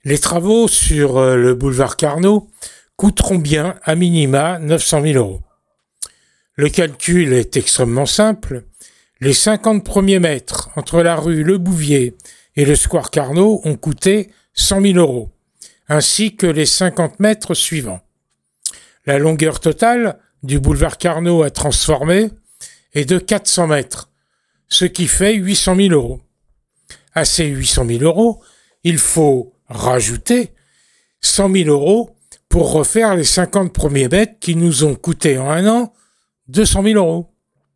Les travaux sur le boulevard Carnot coûteront bien à minima 900 000 euros. Le calcul est extrêmement simple. Les 50 premiers mètres entre la rue Le Bouvier et le square Carnot ont coûté 100 000 euros, ainsi que les 50 mètres suivants. La longueur totale du boulevard Carnot à transformer est de 400 mètres, ce qui fait 800 000 euros. À ces 800 000 euros, il faut rajouter 100 000 euros pour refaire les 50 premiers mètres qui nous ont coûté en un an 200 000 euros.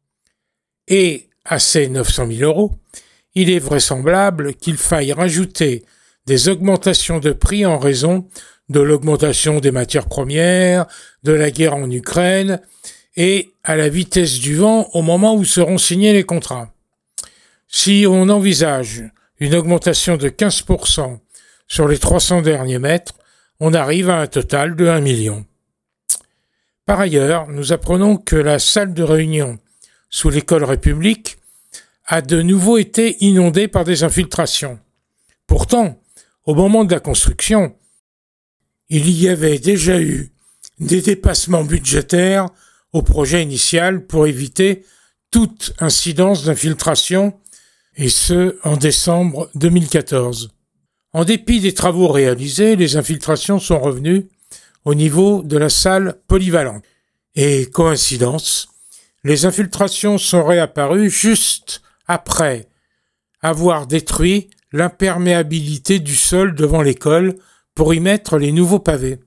Et à ces 900 000 euros, il est vraisemblable qu'il faille rajouter des augmentations de prix en raison de l'augmentation des matières premières, de la guerre en Ukraine et à la vitesse du vent au moment où seront signés les contrats. Si on envisage une augmentation de 15% sur les 300 derniers mètres, on arrive à un total de 1 million. Par ailleurs, nous apprenons que la salle de réunion sous l'école République a de nouveau été inondée par des infiltrations. Pourtant, au moment de la construction, il y avait déjà eu des dépassements budgétaires au projet initial pour éviter toute incidence d'infiltration, et ce, en décembre 2014. En dépit des travaux réalisés, les infiltrations sont revenues au niveau de la salle polyvalente. Et coïncidence, les infiltrations sont réapparues juste après avoir détruit l'imperméabilité du sol devant l'école pour y mettre les nouveaux pavés.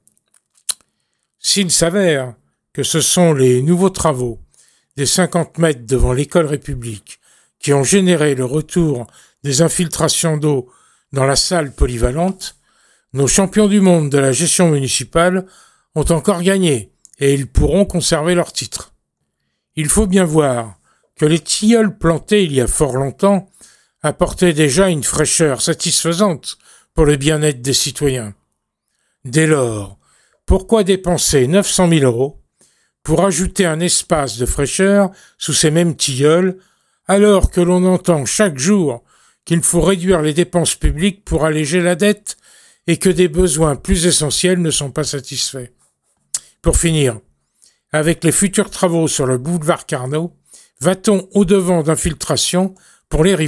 S'il s'avère que ce sont les nouveaux travaux des 50 mètres devant l'école République qui ont généré le retour des infiltrations d'eau dans la salle polyvalente, nos champions du monde de la gestion municipale ont encore gagné et ils pourront conserver leur titre. Il faut bien voir que les tilleuls plantés il y a fort longtemps apportaient déjà une fraîcheur satisfaisante pour le bien-être des citoyens. Dès lors, pourquoi dépenser 900 000 euros pour ajouter un espace de fraîcheur sous ces mêmes tilleuls alors que l'on entend chaque jour qu'il faut réduire les dépenses publiques pour alléger la dette et que des besoins plus essentiels ne sont pas satisfaits. Pour finir, avec les futurs travaux sur le boulevard Carnot, va-t-on au-devant d'infiltrations pour les riverains ?